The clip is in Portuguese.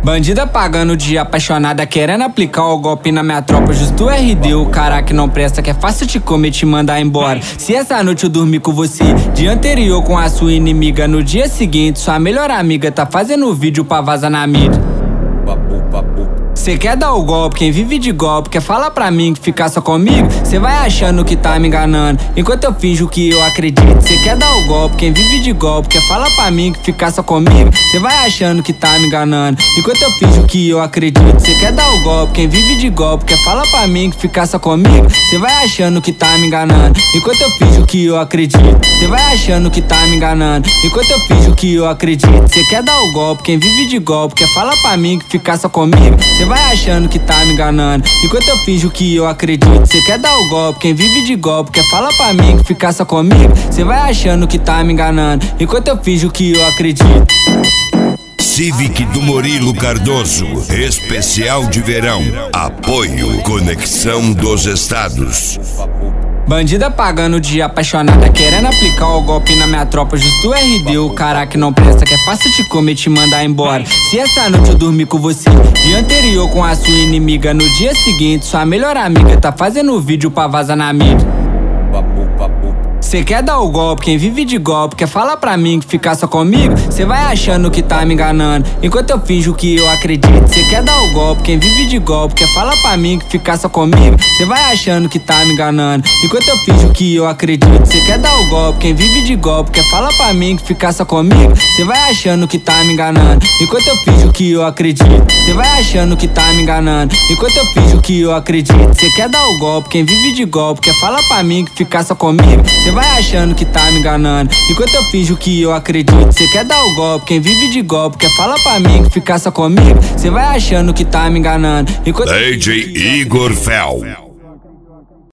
Bandida pagando de apaixonada, querendo aplicar o golpe na minha tropa. Justo RD, o cara que não presta, que é fácil te comer, te mandar embora. Se essa noite eu dormir com você, dia anterior com a sua inimiga, no dia seguinte sua melhor amiga tá fazendo vídeo pra vazar na mídia. Cê quer dar o golpe, quem vive de golpe quer falar pra mim que ficar só comigo. Cê vai achando que tá me enganando, enquanto eu finjo que eu acredito. Cê quer dar o golpe, quem vive de golpe quer falar pra mim que ficar só comigo. Cê vai achando que tá me enganando, enquanto eu finjo que eu acredito. Cê quer dar o golpe, quem vive de golpe quer falar pra mim que ficar só comigo. Cê vai achando que tá me enganando, enquanto eu finjo que eu acredito. Cê vai achando que tá me enganando, enquanto eu finjo que eu acredito. Cê quer dar o golpe, quem vive de golpe quer falar pra mim que ficar só comigo. Cê vai achando que tá me enganando, enquanto eu finjo que eu acredito. Cê quer dar o golpe, quem vive de golpe quer falar pra mim que ficar só comigo. Cê vai achando que tá me enganando, enquanto eu finjo que eu acredito. Civic do Murilo Cardoso, especial de verão. Apoio Conexão dos Estados. Bandida pagando de apaixonada, querendo aplicar o golpe na minha tropa. Justo RD, o cara que não presta, que é fácil te comer, te mandar embora. Se essa noite eu dormir com você, dia anterior com a sua inimiga, no dia seguinte sua melhor amiga tá fazendo vídeo pra vazar na mídia. Cê quer dar o golpe, quem vive de golpe quer falar pra mim que ficar só comigo. Cê vai achando que tá me enganando, enquanto eu finjo que eu acredito. Cê quer dar o golpe, quem vive de golpe quer falar pra mim que ficar só comigo. Cê vai achando que tá me enganando, enquanto eu finjo que eu acredito. Cê quer dar o golpe, quem vive de golpe quer falar pra mim que ficar só comigo. Cê vai achando que tá me enganando, enquanto eu finjo que eu acredito. Cê vai achando que tá me enganando, enquanto eu finjo que eu acredito. Cê quer dar o golpe, quem vive de golpe quer falar pra mim que ficar só comigo. Cê vai achando que tá me enganando, enquanto eu finjo que eu acredito. Cê quer dar o golpe, quem vive de golpe quer falar pra mim que ficar só comigo. Cê vai achando que tá me enganando, enquanto DJ Igor Fel.